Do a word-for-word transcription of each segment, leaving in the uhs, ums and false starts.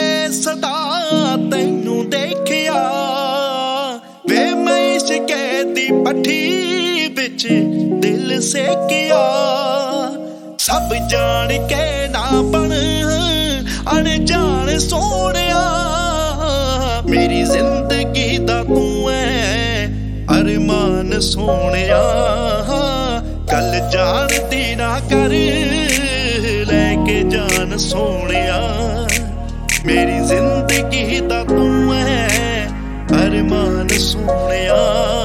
सदा तैनू देखिया वे मैं शिकैत दी पट्ठी बिच दिल सेकिया। सब जान के ना बन अनजान सोनिया मेरी जिंदगी दा तू है अरमान सोनिया। गल जानदी ना कर लेके जान सोनिया मेरी जिंदगी दा तू है अरमान सोनिया।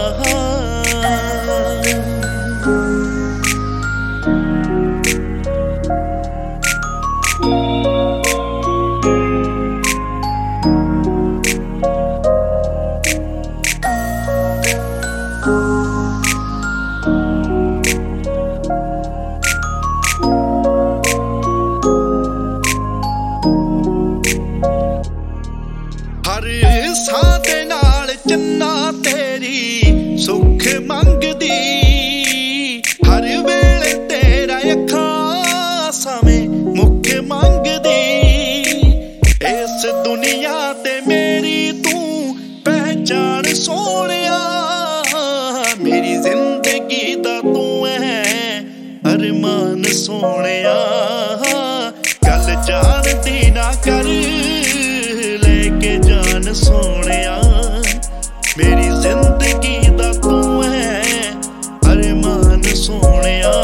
हर सां दे नाल चन्ना तेरी सुख मंगदी हर वेले तेरा अखां सावें मुख मंगदी। इस दुनिया ते मेरी तू पहचान सोनिया मेरी जिंदगी दा तू है अरमान सोनिया। गल जानदी ना कर लेके जान सोनिया मेरी जिंदगी दा तू है अरमान सोनिया।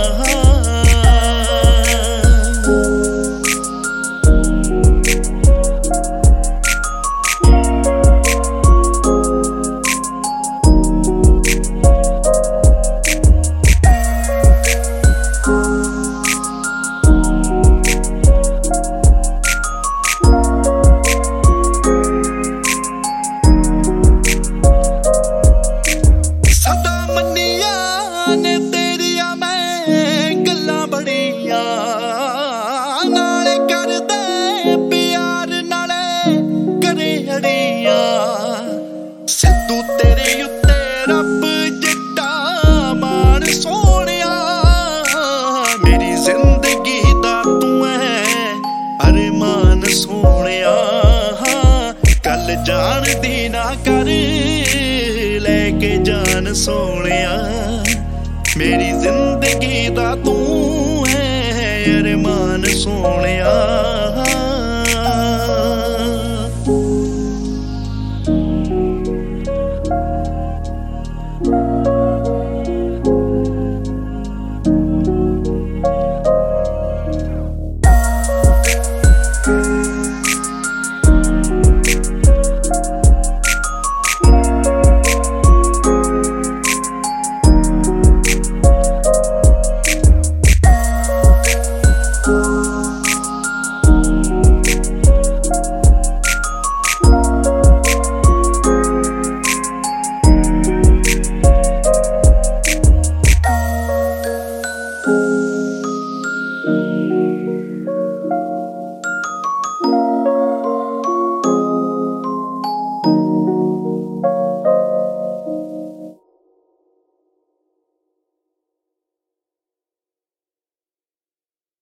नाले करदे प्यार नाले करे अड़िया सिद्धू तेरे उत्ते रब जिट्टा मान सोनिया मेरी जिंदगी दा तू है अरमान सोनिया। गल जानदी ना कर लेके जान सोनिया मेरी जिंदगी दा तू है अरमान सोनिया।